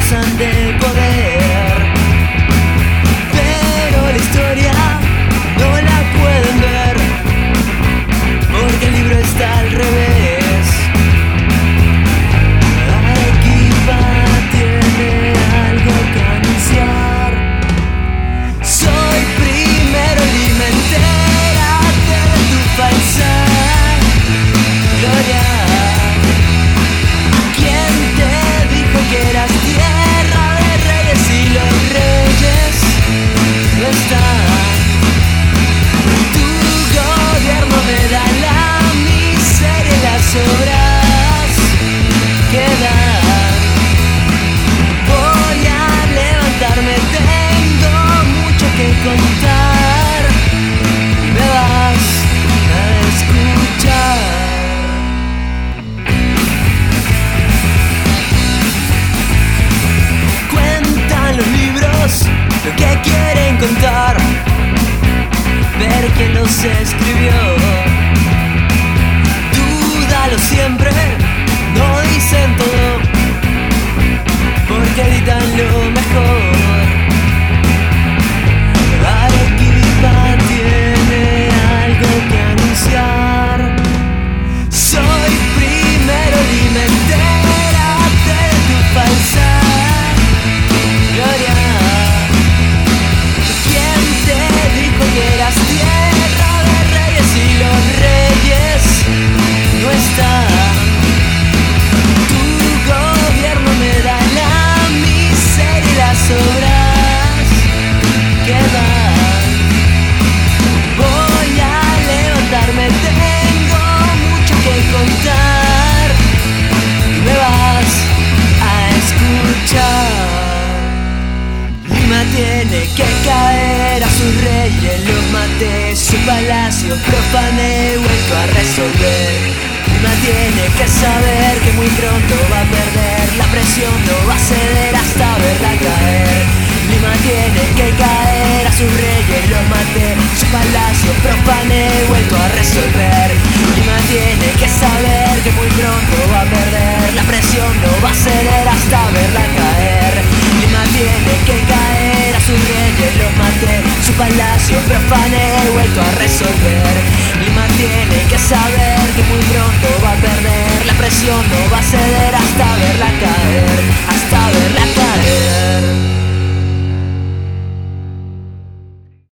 gozan de poder, pero la historia no la pueden ver, porque el libro está al revés. Arequipa tiene algo que anunciar. Soy primero alimentera de tu falsa gloria. ¿Quién te dijo que eras tierra de reyes y los reyes no están? Tu gobierno me da la miseria y las obras que dan. Voy a levantarme, tengo mucho que contar y me vas a escuchar. Cuentan los libros lo que quieren contar, ver quién los escribió. Dúdalo siempre, no dicen todo, porque editan lo mejor. Arequipa tiene algo que anunciar. Soy primero alimentera de tu falsa gloria. ¿Quién te dijo que eras tierra de reyes y los reyes no están? Tu gobierno me da la miseria y las obras que dan. Voy a levantarme, tengo mucho que contar y me vas a escuchar. Lima tiene que caer a sus reyes, los maté, su palacio profané, vuelto a resolver. Lima tiene que saber que muy pronto va a perder, la presión no va a ceder hasta verla caer. Lima tiene que caer a sus reyes, los maté, su palacio profané, vuelto a resolver. Lima tiene que saber que muy pronto va a perder, la presión no va a ceder